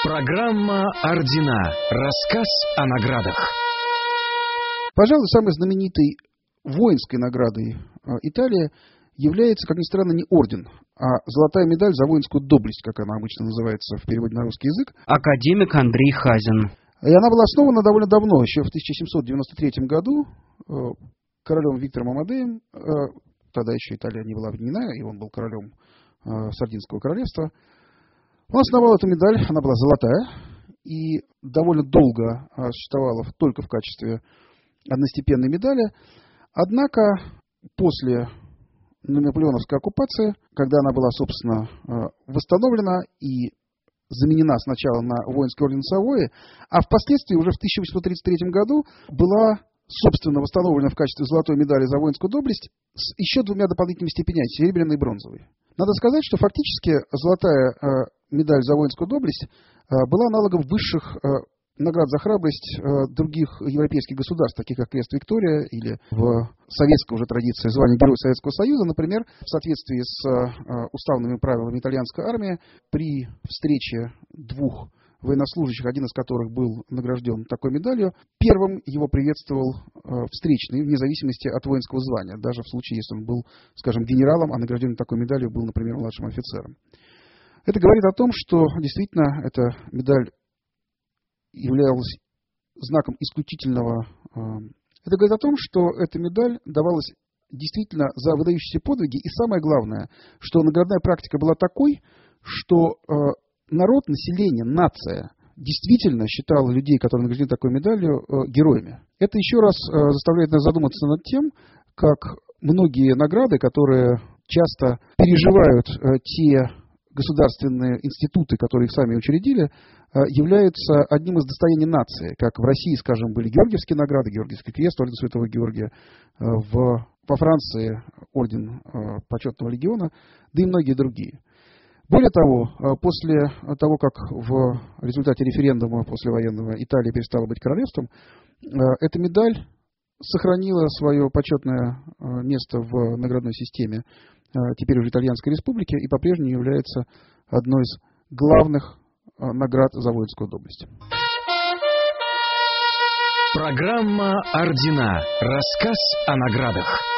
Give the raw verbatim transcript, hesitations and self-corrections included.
Программа «Ордена». Рассказ о наградах. Пожалуй, самой знаменитой воинской наградой Италии является, как ни странно, не орден, а золотая медаль за воинскую доблесть, как она обычно называется в переводе на русский язык. Академик Андрей Хазин. И она была основана довольно давно, еще в тысяча семьсот девяносто третьем году, королем Виктором Амадеем. Тогда еще Италия не была объединена, и он был королем Сардинского королевства. Он основал эту медаль, она была золотая, и довольно долго существовала только в качестве одностепенной медали. Однако после наполеоновской оккупации, когда она была, собственно, восстановлена и заменена сначала на воинский орден Савойи, а впоследствии уже в тысяча восемьсот тридцать третьем году была, собственно, восстановлена в качестве золотой медали за воинскую доблесть с еще двумя дополнительными степенями, серебряной и бронзовой. Надо сказать, что фактически золотая э, медаль за воинскую доблесть э, была аналогом высших э, наград за храбрость э, других европейских государств, таких как Крест Виктория или в советской уже традиции звания Герой Советского Союза. Например, в соответствии с э, уставными правилами итальянской армии, при встрече двух военнослужащих, один из которых был награжден такой медалью, первым его приветствовал э, встречный, вне зависимости от воинского звания, даже в случае, если он был, скажем, генералом, а награжден такой медалью был, например, младшим офицером. Это говорит о том, что действительно эта медаль являлась знаком исключительного... Э, это говорит о том, что эта медаль давалась действительно за выдающиеся подвиги, и самое главное, что наградная практика была такой, что... Э, народ, население, нация действительно считала людей, которые награждены такой медалью, героями. Это еще раз заставляет нас задуматься над тем, как многие награды, которые часто переживают те государственные институты, которые их сами учредили, являются одним из достояний нации. Как в России, скажем, были Георгиевские награды, Георгиевский крест, орден Святого Георгия, в, во Франции орден Почетного легиона, да и многие другие. Более того, после того, как в результате референдума послевоенного Италия перестала быть королевством, эта медаль сохранила свое почетное место в наградной системе теперь уже Итальянской Республики и по-прежнему является одной из главных наград за воинскую доблесть. Программа «Ордена». Рассказ о наградах.